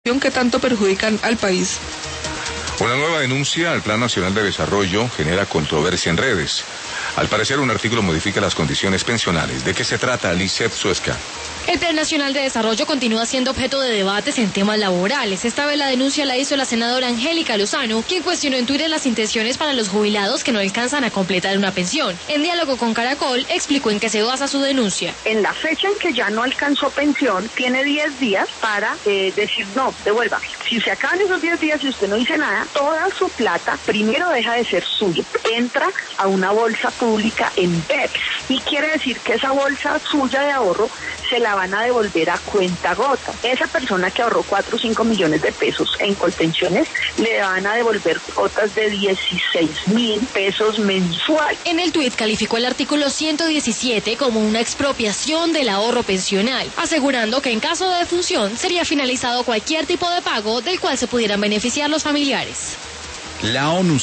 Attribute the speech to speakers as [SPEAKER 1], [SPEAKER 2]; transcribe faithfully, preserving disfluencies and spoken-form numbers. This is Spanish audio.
[SPEAKER 1] que tanto perjudican al país.
[SPEAKER 2] Una nueva denuncia al Plan Nacional de Desarrollo genera controversia en redes. Al parecer, un artículo modifica las condiciones pensionales. ¿De qué se trata, Lizeth Suezca?
[SPEAKER 3] El Plan Nacional de Desarrollo continúa siendo objeto de debates en temas laborales. Esta vez la denuncia la hizo la senadora Angélica Lozano, quien cuestionó en Twitter las intenciones para los jubilados que no alcanzan a completar una pensión. En diálogo con Caracol, explicó en qué se basa su denuncia.
[SPEAKER 4] En la fecha en que ya no alcanzó pensión, tiene diez días para eh, decir no, devuelva. Si se acaban esos diez días y usted no dice nada, toda su plata primero deja de ser suya, entra a una bolsa pública en B E P S y quiere decir que esa bolsa suya de ahorro se la van a devolver a cuenta gota. Esa persona que ahorró cuatro o cinco millones de pesos en Colpensiones le van a devolver cuotas de dieciséis mil pesos mensual.
[SPEAKER 3] En el tuit calificó el artículo ciento diecisiete como una expropiación del ahorro pensional, asegurando que en caso de defunción sería finalizado cualquier tipo de pago del cual se pudieran beneficiar los familiares.
[SPEAKER 5] La ONU